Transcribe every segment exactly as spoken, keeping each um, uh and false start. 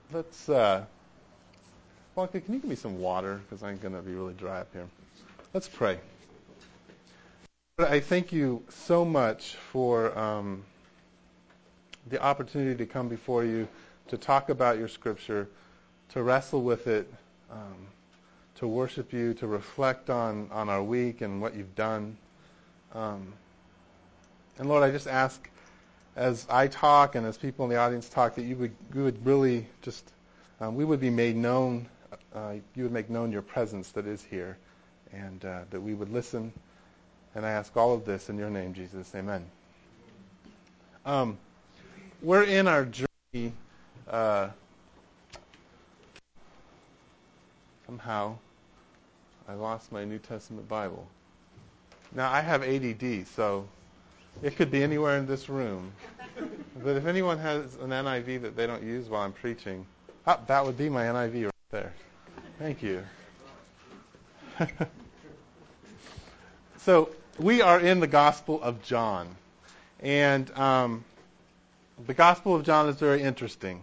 let's, uh, Wonka, can you give me some water? Because I'm going to be really dry up here. Let's pray. I thank you so much for um, the opportunity to come before you, to talk about your scripture, to wrestle with it, um, to worship you, to reflect on, on our week and what you've done. Um, and Lord, I just ask, as I talk and as people in the audience talk, that you would, you would really just, um, we would be made known, uh, you would make known your presence that is here, and uh, that we would listen. And I ask all of this in your name, Jesus. Amen. Um, we're in our journey. Uh, somehow, I lost my New Testament Bible. Now, I have A D D, so it could be anywhere in this room. But if anyone has an N I V that they don't use while I'm preaching, oh, that would be my N I V right there. Thank you. So, we are in the Gospel of John. And um, the Gospel of John is very interesting.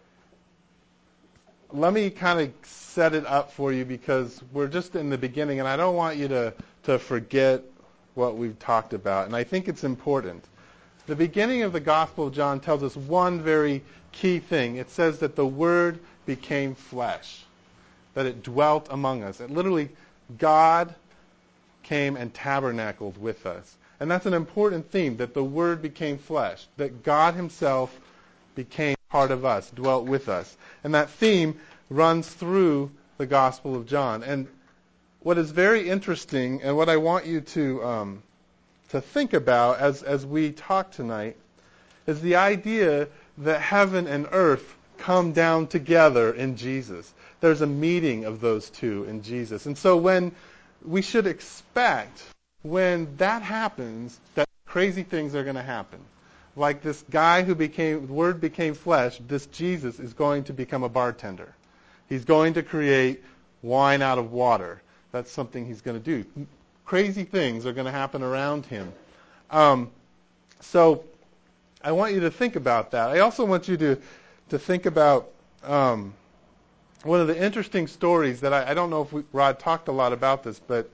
Let me kind of set it up for you because we're just in the beginning, and I don't want you to, to forget what we've talked about. And I think it's important. The beginning of the Gospel of John tells us one very key thing. It says that the Word became flesh, that it dwelt among us. It literally, God came and tabernacled with us. And that's an important theme, that the Word became flesh, that God himself became part of us, dwelt with us. And that theme runs through the Gospel of John. And what is very interesting, and what I want you to um, to think about as, as we talk tonight, is the idea that heaven and earth come down together in Jesus. There's a meeting of those two in Jesus. And so when we should expect, when that happens, that crazy things are going to happen. Like this guy who became, the Word became flesh, this Jesus is going to become a bartender. He's going to create wine out of water. That's something he's going to do. Crazy things are going to happen around him. Um, so I want you to think about that. I also want you to, to think about um, one of the interesting stories that I, I don't know if we, Rod talked a lot about this, but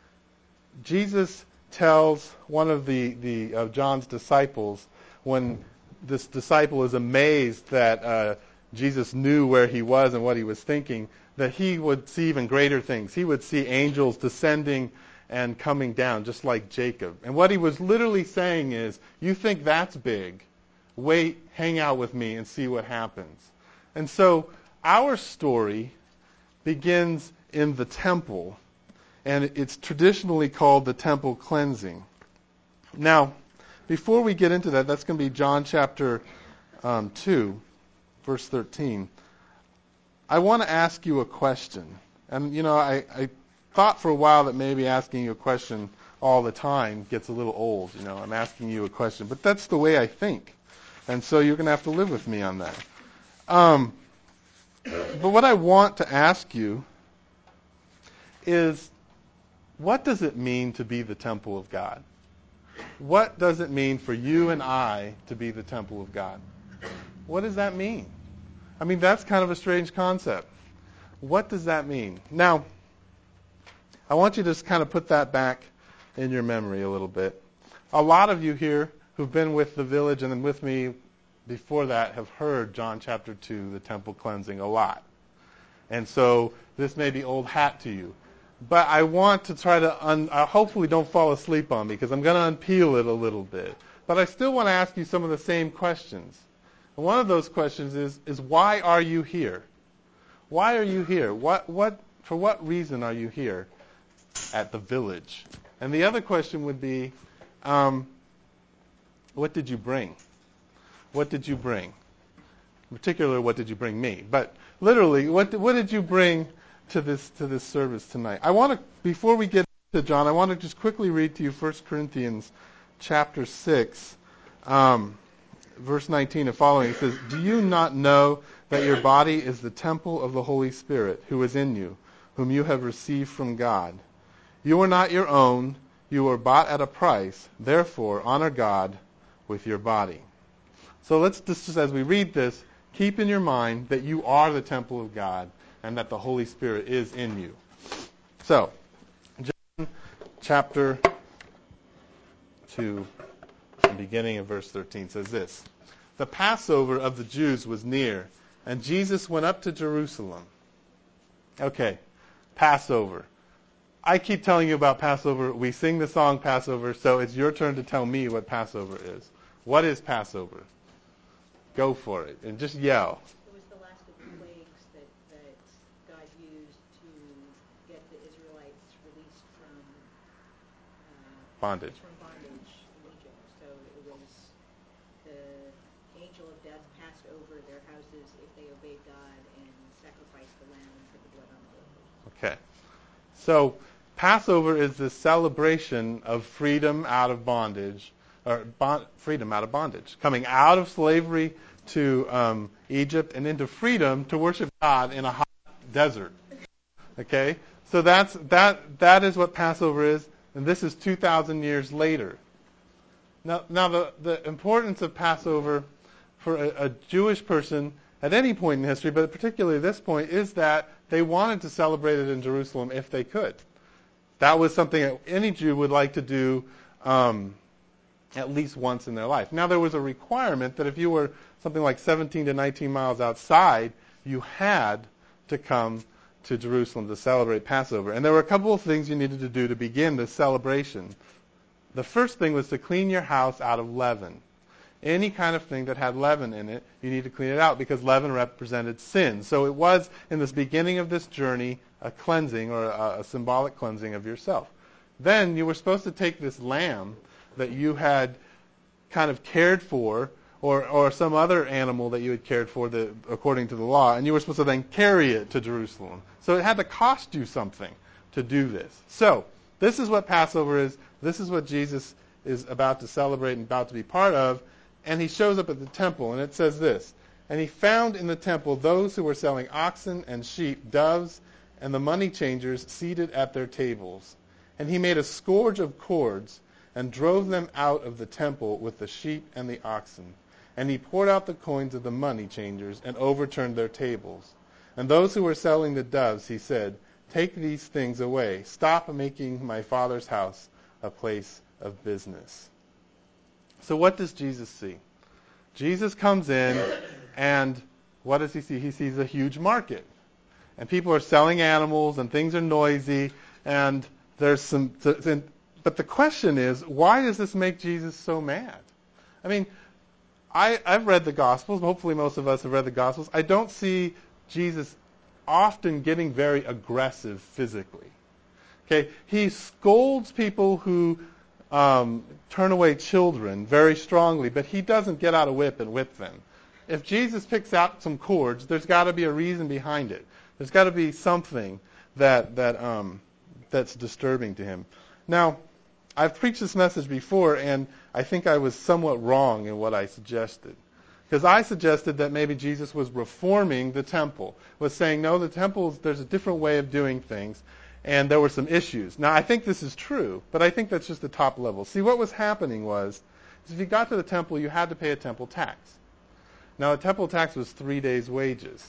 Jesus tells one of the, the of John's disciples, when this disciple is amazed that uh, Jesus knew where he was and what he was thinking, that he would see even greater things. He would see angels descending and coming down, just like Jacob. And what he was literally saying is, you think that's big? Wait, hang out with me and see what happens. And so our story begins in the temple, and it's traditionally called the temple cleansing. Now, before we get into that, that's going to be John chapter um, two, verse thirteen. I want to ask you a question. And, you know, I, I thought for a while that maybe asking you a question all the time gets a little old. You know, I'm asking you a question. But that's the way I think. And so you're going to have to live with me on that. Um, but what I want to ask you is, what does it mean to be the temple of God? What does it mean for you and I to be the temple of God? What does that mean? I mean, that's kind of a strange concept. What does that mean? Now, I want you to just kind of put that back in your memory a little bit. A lot of you here who've been with the village and then with me before that have heard John chapter two, the temple cleansing, a lot. And so this may be old hat to you. But I want to try to, un- I hopefully don't fall asleep on me because I'm going to unpeel it a little bit. But I still want to ask you some of the same questions. And one of those questions is, is why are you here? Why are you here? What, what, for what reason are you here at the village? And the other question would be, um, what did you bring? What did you bring? In particular, what did you bring me? But literally, what did, what did you bring to this to this service tonight? I want to, before we get to John, I want to just quickly read to you First Corinthians chapter six, um, verse nineteen and following. It says, "Do you not know that your body is the temple of the Holy Spirit who is in you, whom you have received from God? You are not your own. You were bought at a price. Therefore, honor God with your body." So let's just, just as we read this, Keep in your mind that you are the temple of God and that the Holy Spirit is in you. So, John chapter two, beginning of verse thirteen, says this. The Passover of the Jews was near, and Jesus went up to Jerusalem. Okay, Passover. I keep telling you about Passover. We sing the song Passover, so it's your turn to tell me what Passover is. What is Passover? Go for it, and just yell. It was the last of the plagues that, that God used to get the Israelites released from uh, Bondage. from bondage in Egypt. So it was the angel of death passed over their houses if they obeyed God and sacrificed the lamb and put the blood on the doorpost. Okay. So Passover is the celebration of freedom out of bondage, or bond, freedom out of bondage, coming out of slavery to um, Egypt and into freedom to worship God in a hot desert. Okay, so that's that. That is what Passover is, and this is two thousand years later. Now, now the the importance of Passover for a, a Jewish person at any point in history, but particularly this point, is that they wanted to celebrate it in Jerusalem if they could. That was something that any Jew would like to do um, at least once in their life. Now, there was a requirement that if you were something like seventeen to nineteen miles outside, you had to come to Jerusalem to celebrate Passover. And there were a couple of things you needed to do to begin this celebration. The first thing was to clean your house out of leaven. Any kind of thing that had leaven in it, you need to clean it out because leaven represented sin. So it was, in this beginning of this journey, a cleansing or a, a symbolic cleansing of yourself. Then you were supposed to take this lamb that you had kind of cared for, or, or some other animal that you had cared for that, according to the law, and you were supposed to then carry it to Jerusalem. So it had to cost you something to do this. So this is what Passover is. This is what Jesus is about to celebrate and about to be part of. And he shows up at the temple, and it says this. And he found in the temple those who were selling oxen and sheep, doves, and the money changers seated at their tables. And he made a scourge of cords and drove them out of the temple with the sheep and the oxen. And he poured out the coins of the money changers and overturned their tables. And those who were selling the doves, he said, take these things away. Stop making my Father's house a place of business. So what does Jesus see? Jesus comes in, and what does he see? He sees a huge market. And people are selling animals, and things are noisy, and there's some... But the question is, why does this make Jesus so mad? I mean, I, I've read the Gospels. Hopefully most of us have read the Gospels. I don't see Jesus often getting very aggressive physically. Okay, he scolds people who um, turn away children very strongly, but he doesn't get out a whip and whip them. If Jesus picks out some cords, there's got to be a reason behind it. There's got to be something that that um, that's disturbing to him. Now, I've preached this message before, and I think I was somewhat wrong in what I suggested. Because I suggested that maybe Jesus was reforming the temple, was saying, no, the temple, there's a different way of doing things, and there were some issues. Now, I think this is true, but I think that's just the top level. See, what was happening was, is if you got to the temple, you had to pay a temple tax. Now, a temple tax was three days' wages.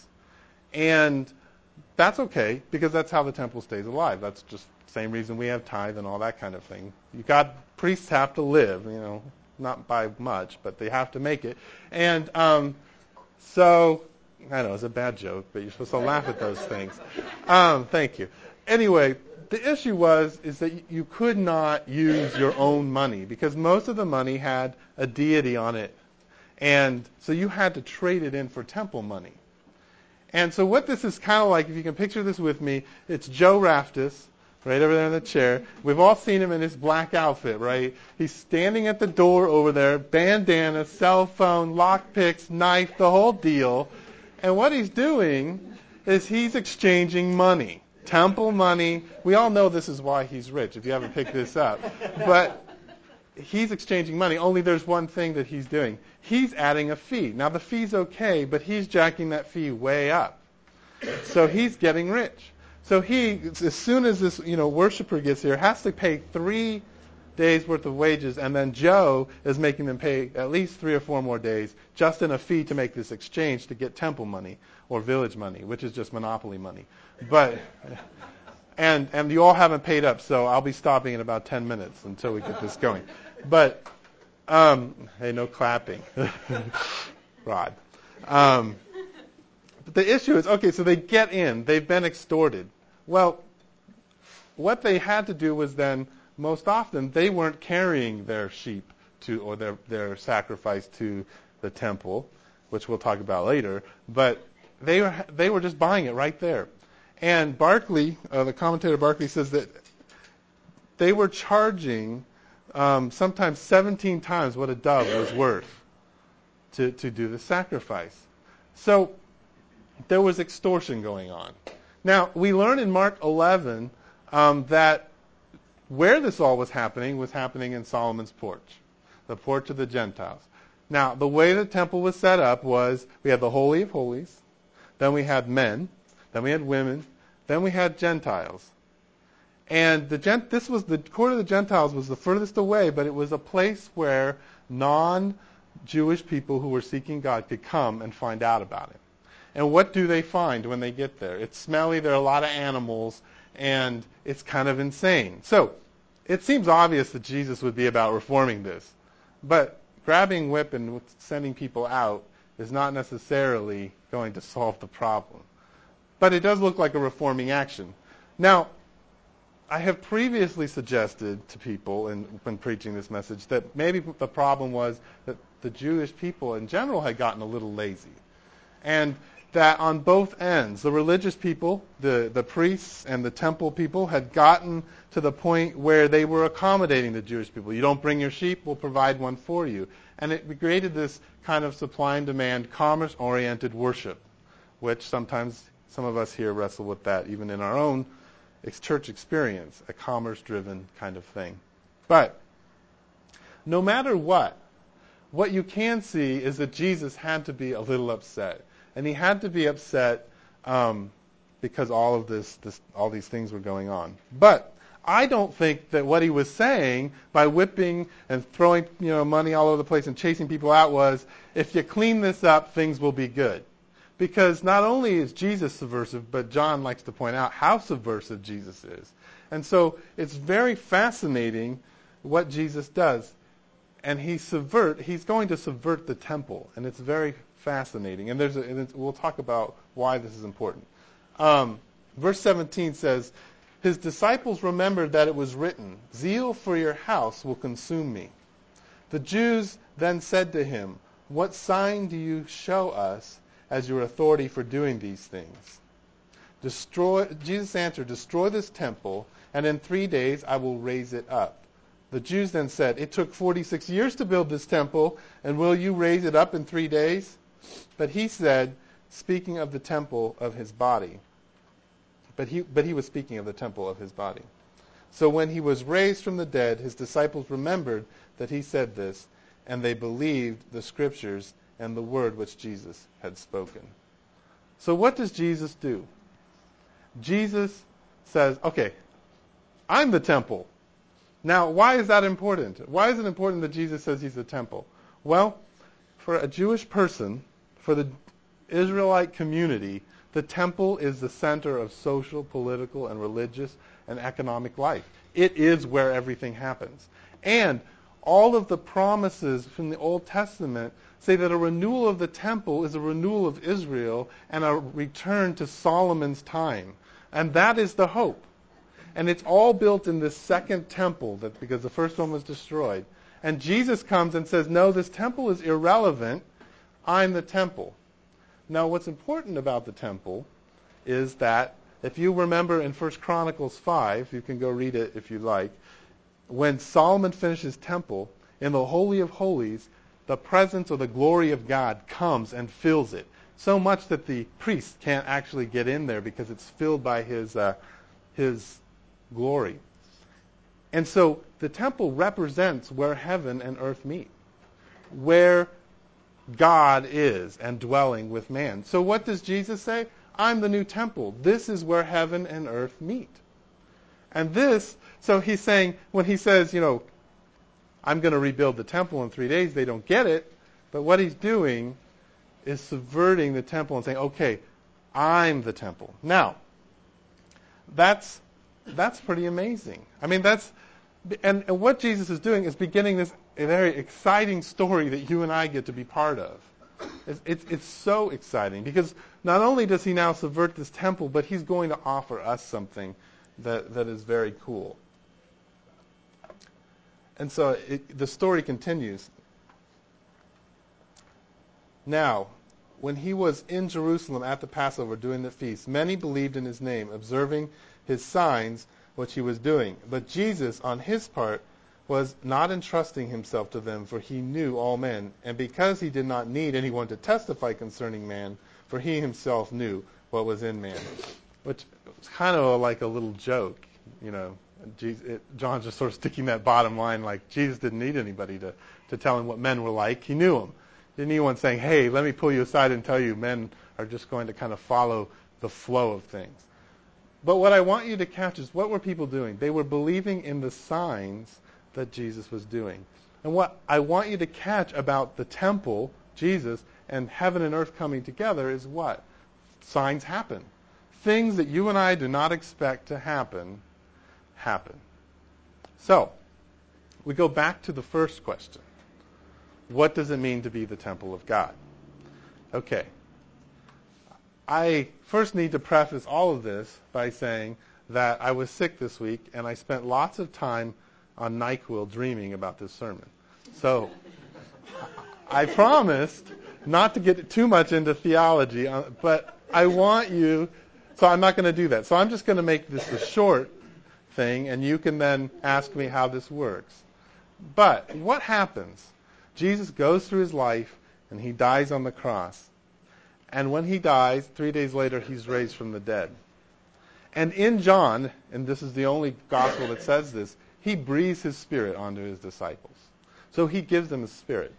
And that's okay, because that's how the temple stays alive. That's just the same reason we have tithe and all that kind of thing. You got, priests have to live, you know, not by much, but they have to make it. And um, so, I know, it's a bad joke, but you're supposed to laugh at those things. Um, thank you. Anyway, the issue was is that you could not use your own money because most of the money had a deity on it. And so you had to trade it in for temple money. And so what this is kind of like, if you can picture this with me, it's Joe Raftis, right over there in the chair. We've all seen him in his black outfit, right? He's standing at the door over there, bandana, cell phone, lockpicks, knife, the whole deal. And what he's doing is he's exchanging money. Temple money. We all know this is why he's rich, if you haven't picked this up. But he's exchanging money, only there's one thing that he's doing. He's adding a fee. Now, the fee's okay, but he's jacking that fee way up. So he's getting rich. So he, as soon as this, you know, worshiper gets here, has to pay three days worth of wages, and then Joe is making them pay at least three or four more days just in a fee to make this exchange to get temple money or village money, which is just monopoly money. But and and you all haven't paid up, so I'll be stopping in about ten minutes until we get this going. But um, hey, no clapping, Rod. Um, but the issue is, okay, so they get in, they've been extorted. Well, what they had to do was then, most often, they weren't carrying their sheep to or their, their sacrifice to the temple, which we'll talk about later, but they were they were just buying it right there. And Barclay, uh, the commentator Barclay, says that they were charging um, sometimes seventeen times what a dove was worth to, to do the sacrifice. So there was extortion going on. Now, we learn in Mark eleven um, that where this all was happening was happening in Solomon's porch, the porch of the Gentiles. Now, the way the temple was set up was we had the Holy of Holies, then we had men, then we had women, then we had Gentiles. And the gent- this was the court of the Gentiles was the furthest away, but it was a place where non-Jewish people who were seeking God could come and find out about it. And what do they find when they get there? It's smelly, there are a lot of animals, and it's kind of insane. So it seems obvious that Jesus would be about reforming this. But grabbing whip and sending people out is not necessarily going to solve the problem. But it does look like a reforming action. Now, I have previously suggested to people in, when preaching this message that maybe the problem was that the Jewish people in general had gotten a little lazy. And that on both ends, the religious people, the, the priests and the temple people, had gotten to the point where they were accommodating the Jewish people. You don't bring your sheep, we'll provide one for you. And it created this kind of supply and demand, commerce-oriented worship, which sometimes some of us here wrestle with that, even in our own church experience, a commerce-driven kind of thing. But no matter what, what you can see is that Jesus had to be a little upset. And he had to be upset um, because all of this, this, all these things were going on. But I don't think that what he was saying by whipping and throwing, you know, money all over the place and chasing people out was, if you clean this up, things will be good. Because not only is Jesus subversive, but John likes to point out how subversive Jesus is. And so it's very fascinating what Jesus does. And he subvert, he's going to subvert the temple. And it's very fascinating. And there's a, and we'll talk about why this is important. Um, verse seventeen says, his disciples remembered that it was written, zeal for your house will consume me. The Jews then said to him, what sign do you show us as your authority for doing these things? Destroy, Jesus answered, destroy this temple, and in three days I will raise it up. The Jews then said, it took forty-six years to build this temple, and will you raise it up in three days? But he said, speaking of the temple of his body. But he, but he was speaking of the temple of his body. So when he was raised from the dead, his disciples remembered that he said this, and they believed the scriptures and the word which Jesus had spoken. So what does Jesus do? Jesus says, okay, I'm the temple. Now, why is that important? Why is it important that Jesus says he's the temple? Well, for a Jewish person, for the Israelite community, the temple is the center of social, political, and religious and economic life. It is where everything happens. And all of the promises from the Old Testament say that a renewal of the temple is a renewal of Israel and a return to Solomon's time. And that is the hope. And it's all built in this second temple, that because the first one was destroyed. And Jesus comes and says, no, this temple is irrelevant. I'm the temple. Now, what's important about the temple is that, if you remember in First Chronicles five, you can go read it if you like, when Solomon finished his temple, in the Holy of Holies, the presence or the glory of God comes and fills it. So much that the priest can't actually get in there because it's filled by his uh, his glory. And so the temple represents where heaven and earth meet, where God is and dwelling with man. So what does Jesus say? I'm the new temple. This is where heaven and earth meet. And this, so he's saying, when he says, you know, I'm going to rebuild the temple in three days. They don't get it. But what he's doing is subverting the temple and saying, okay, I'm the temple. Now, that's that's pretty amazing. I mean, that's and, and what Jesus is doing is beginning this a very exciting story that you and I get to be part of. It's, it's, it's so exciting because not only does he now subvert this temple, but he's going to offer us something that, that is very cool. And so it, the story continues. Now, when he was in Jerusalem at the Passover doing the feast, many believed in his name, observing his signs, which he was doing. But Jesus, on his part, was not entrusting himself to them, for he knew all men, and because he did not need anyone to testify concerning man, for he himself knew what was in man. Which is kind of like a little joke, you know. Jesus, it, John's just sort of sticking that bottom line, like Jesus didn't need anybody to, to tell him what men were like. He knew them. Didn't need anyone saying, hey, let me pull you aside and tell you men are just going to kind of follow the flow of things. But what I want you to catch is, what were people doing? They were believing in the signs that Jesus was doing. And what I want you to catch about the temple, Jesus, and heaven and earth coming together is what? Signs happen. Things that you and I do not expect to happen, happen. So, we go back to the first question. What does it mean to be the temple of God? Okay. I first need to preface all of this by saying that I was sick this week, and I spent lots of time on NyQuil dreaming about this sermon. So I promised not to get too much into theology, but I want you, so I'm not going to do that. So I'm just going to make this a short thing, and you can then ask me how this works. But what happens? Jesus goes through his life, and he dies on the cross. And when he dies, three days later, he's raised from the dead. And in John, and this is the only gospel that says this, he breathes his spirit onto his disciples. So he gives them the spirit.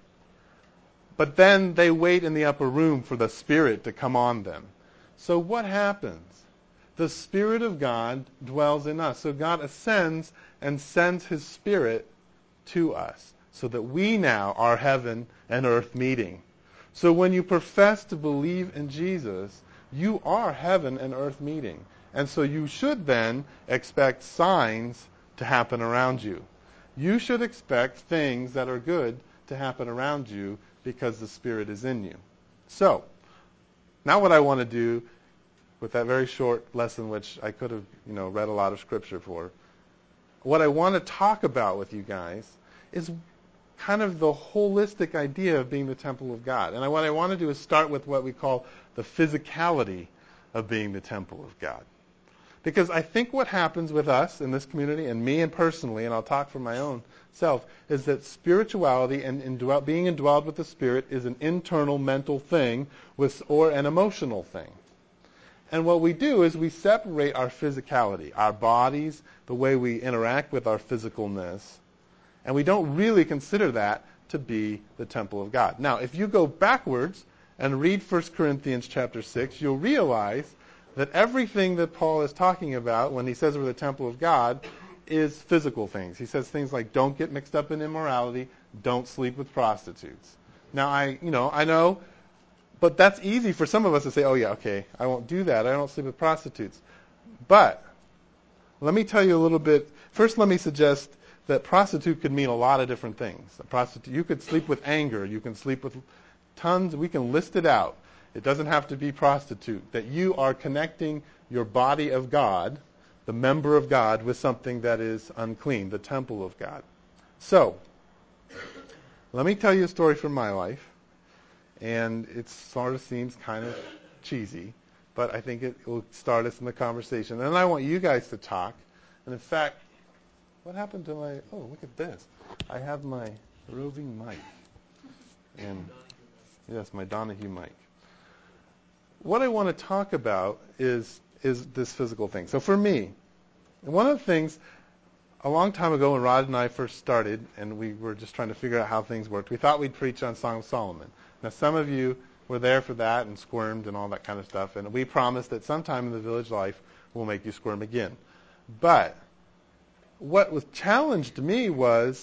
But then they wait in the upper room for the spirit to come on them. So what happens? The Spirit of God dwells in us. So God ascends and sends his spirit to us so that we now are heaven and earth meeting. So when you profess to believe in Jesus, you are heaven and earth meeting. And so you should then expect signs to happen around you. You should expect things that are good to happen around you because the Spirit is in you. So, now what I want to do with that very short lesson, which I could have, you know, read a lot of scripture for, what I want to talk about with you guys is kind of the holistic idea of being the temple of God. And what I want to do is start with what we call the physicality of being the temple of God. Because I think what happens with us in this community, and me and personally, and I'll talk for my own self, is that spirituality and indwell, being indwelled with the Spirit is an internal mental thing with, or an emotional thing. And what we do is we separate our physicality, our bodies, the way we interact with our physicalness, and we don't really consider that to be the temple of God. Now, if you go backwards and read First Corinthians chapter six, you'll realize that everything that Paul is talking about when he says we're the temple of God is physical things. He says things like, don't get mixed up in immorality, don't sleep with prostitutes. Now, I, you know, I know, but that's easy for some of us to say, oh yeah, okay, I won't do that. I don't sleep with prostitutes. But let me tell you a little bit. First, let me suggest that prostitute could mean a lot of different things. A prostitute, you could sleep with anger. You can sleep with tons. We can list it out. It doesn't have to be prostitute. That you are connecting your body of God, the member of God, with something that is unclean, the temple of God. So, let me tell you a story from my life. And it sort of seems kind of cheesy, but I think it will start us in the conversation. And I want you guys to talk. And in fact, what happened to my, oh, look at this. I have my roving mic. And yes, my Donahue mic. What I want to talk about is is this physical thing. So for me, one of the things, a long time ago when Rod and I first started, and we were just trying to figure out how things worked, we thought we'd preach on Song of Solomon. Now, some of you were there for that and squirmed and all that kind of stuff, and we promised that sometime in the village life we'll make you squirm again. But what was challenged me was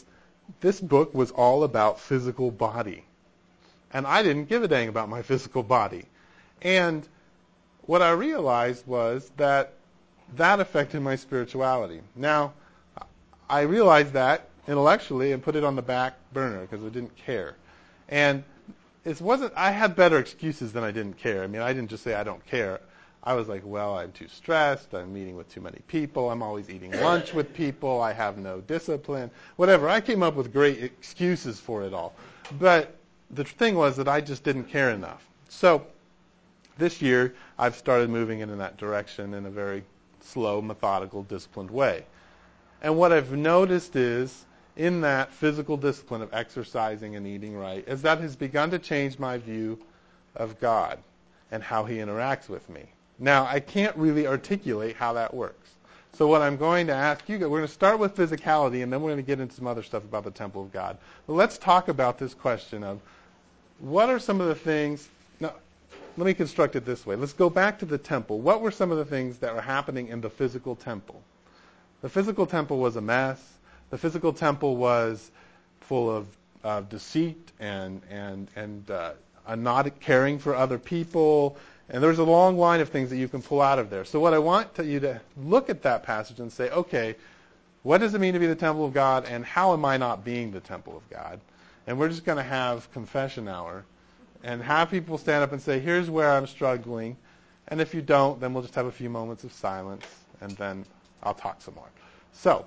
this book was all about physical body. And I didn't give a dang about my physical body. And what I realized was that that affected my spirituality. Now, I realized that intellectually and put it on the back burner because I didn't care. And it wasn't, I had better excuses than I didn't care. I mean, I didn't just say I don't care. I was like, well, I'm too stressed. I'm meeting with too many people. I'm always eating lunch with people. I have no discipline. Whatever. I came up with great excuses for it all. But the thing was that I just didn't care enough. So this year, I've started moving in that direction in a very slow, methodical, disciplined way. And what I've noticed is, in that physical discipline of exercising and eating right, is that has begun to change my view of God and how he interacts with me. Now, I can't really articulate how that works. So what I'm going to ask you, we're going to start with physicality, and then we're going to get into some other stuff about the temple of God. But let's talk about this question of what are some of the things. Now, let me construct it this way. Let's go back to the temple. What were some of the things that were happening in the physical temple? The physical temple was a mess. The physical temple was full of uh, deceit and and and uh, a not caring for other people. And there's a long line of things that you can pull out of there. So what I want to, you to look at that passage and say, okay, what does it mean to be the temple of God, and how am I not being the temple of God? And we're just going to have confession hour and have people stand up and say, here's where I'm struggling. And if you don't, then we'll just have a few moments of silence, and then I'll talk some more. So,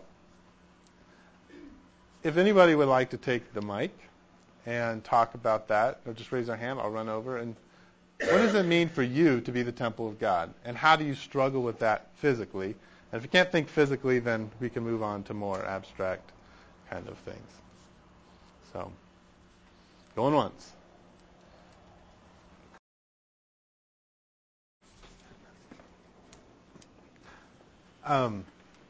if anybody would like to take the mic and talk about that, or just raise their hand, I'll run over. And what does it mean for you to be the temple of God? And how do you struggle with that physically? And if you can't think physically, then we can move on to more abstract kind of things. So, going once. Um,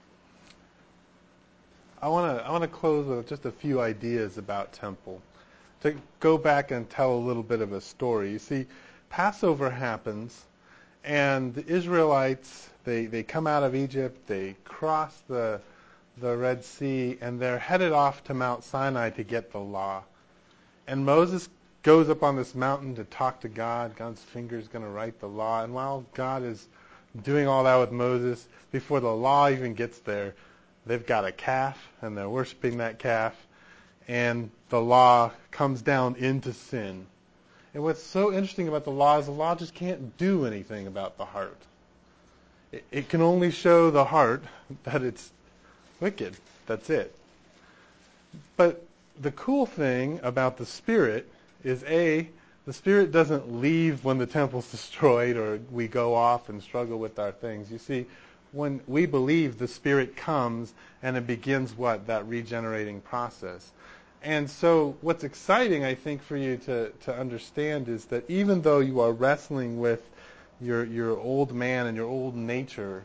I want to I want to close with just a few ideas about temple. To go back and tell a little bit of a story. You see, Passover happens, and the Israelites, they, they come out of Egypt, they cross the the Red Sea, and they're headed off to Mount Sinai to get the law. And Moses goes up on this mountain to talk to God. God's finger is going to write the law. And while God is doing all that with Moses, before the law even gets there, they've got a calf, and they're worshiping that calf. And the law comes down into sin. And what's so interesting about the law is the law just can't do anything about the heart. It, it can only show the heart that it's wicked. That's it. But the cool thing about the Spirit is, A, the Spirit doesn't leave when the temple's destroyed or we go off and struggle with our things. You see, when we believe, the Spirit comes and it begins what? That regenerating process. And so what's exciting, I think, for you to, to understand is that even though you are wrestling with your your old man and your old nature,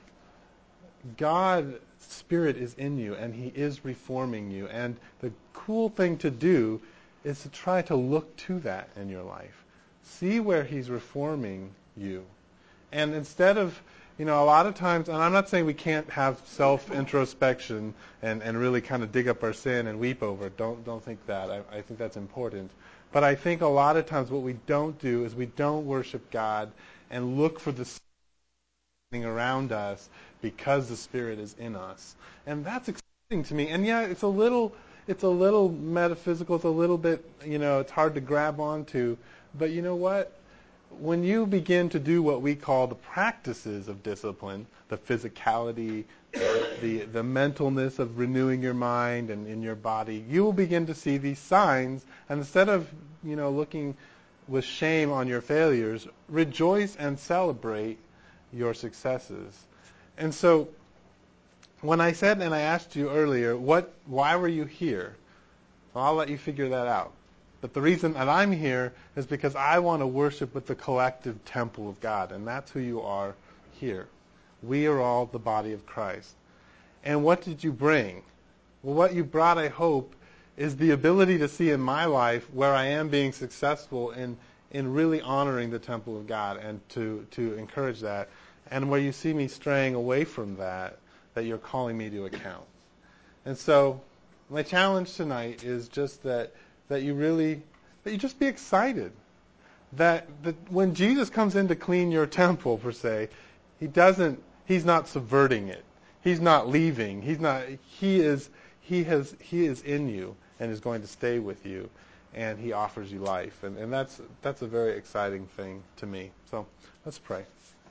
God's Spirit is in you, and he is reforming you. And the cool thing to do is to try to look to that in your life. See where he's reforming you. And instead of, you know, a lot of times, and I'm not saying we can't have self-introspection and, and really kind of dig up our sin and weep over it. Don't, don't think that. I, I think that's important. But I think a lot of times what we don't do is we don't worship God and look for the thing around us because the Spirit is in us. And that's exciting to me. And yeah, it's a little, it's a little metaphysical. It's a little bit, you know, it's hard to grab onto. But you know what? When you begin to do what we call the practices of discipline, the physicality, the the mentalness of renewing your mind and in your body, you will begin to see these signs. And instead of, you know, looking with shame on your failures, rejoice and celebrate your successes. And so, when I said and I asked you earlier, what, why were you here? Well, I'll let you figure that out. But the reason that I'm here is because I want to worship with the collective temple of God, and that's who you are here. We are all the body of Christ. And what did you bring? Well, what you brought, I hope, is the ability to see in my life where I am being successful in, in really honoring the temple of God and to, to encourage that. And where you see me straying away from that, that you're calling me to account. And so My challenge tonight is just that that you really that you just be excited that that when Jesus comes in to clean your temple per se, he doesn't he's not subverting it. He's not leaving. He's not he is he has he is in you and is going to stay with you, and he offers you life. And, and that's that's a very exciting thing to me. So let's pray.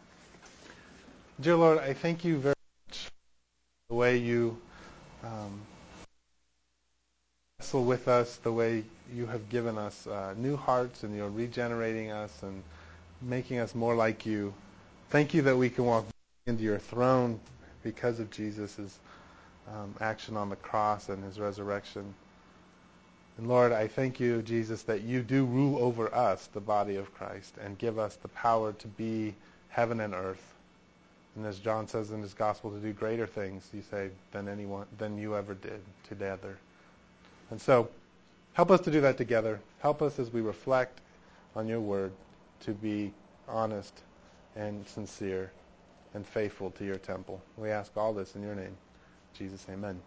Dear Lord, I thank you very much for the way you um, wrestle with us, the way you have given us uh, new hearts, and you're regenerating us and making us more like you. Thank you that we can walk into your throne because of Jesus' um, action on the cross and his resurrection. And Lord, I thank you, Jesus, that you do rule over us, the body of Christ, and give us the power to be heaven and earth. And as John says in his gospel, to do greater things, you say, than anyone, than you ever did together. And so, help us to do that together. Help us as we reflect on your word to be honest and sincere and faithful to your temple. We ask all this in your name. Jesus, amen.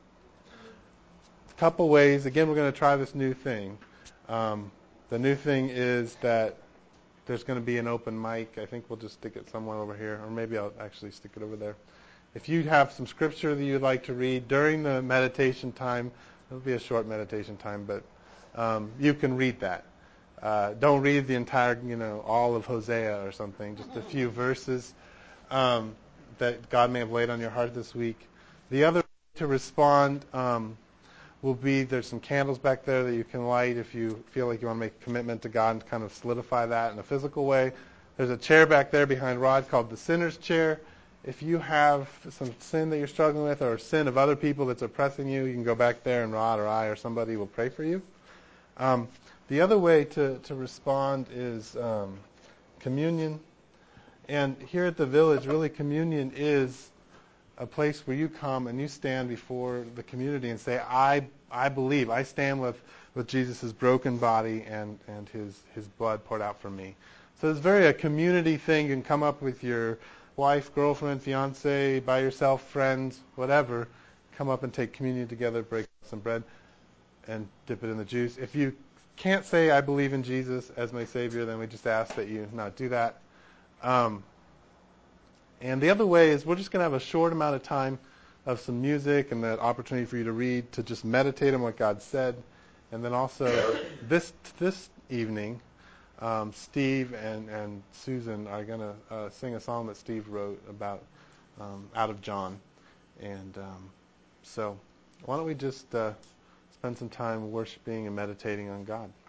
A couple ways. Again, we're going to try this new thing. Um, the new thing is that there's going to be an open mic. I think we'll just stick it somewhere over here, or maybe I'll actually stick it over there. If you have some scripture that you'd like to read during the meditation time, it'll be a short meditation time, but um, you can read that. Uh, don't read the entire, you know, all of Hosea or something, just a few verses um, that God may have laid on your heart this week. The other way to respond um, will be there's some candles back there that you can light if you feel like you want to make a commitment to God and kind of solidify that in a physical way. There's a chair back there behind Rod called the sinner's chair. If you have some sin that you're struggling with or sin of other people that's oppressing you, you can go back there and Rod or I or somebody will pray for you. Um, the other way to, to respond is um, communion. And here at the village, really communion is a place where you come and you stand before the community and say, I I believe, I stand with, with Jesus' broken body and, and his, his blood poured out for me. So it's very a community thing. You can come up with your wife, girlfriend, fiance, by yourself, friends, whatever. Come up and take communion together, break some bread, and dip it in the juice. If you can't say, I believe in Jesus as my Savior, then we just ask that you not do that. Um, and the other way is we're just going to have a short amount of time of some music and that opportunity for you to read, to just meditate on what God said. And then also this this evening, um, Steve and, and Susan are going to uh, sing a song that Steve wrote about um, out of John. And um, so why don't we just uh, spend some time worshiping and meditating on God.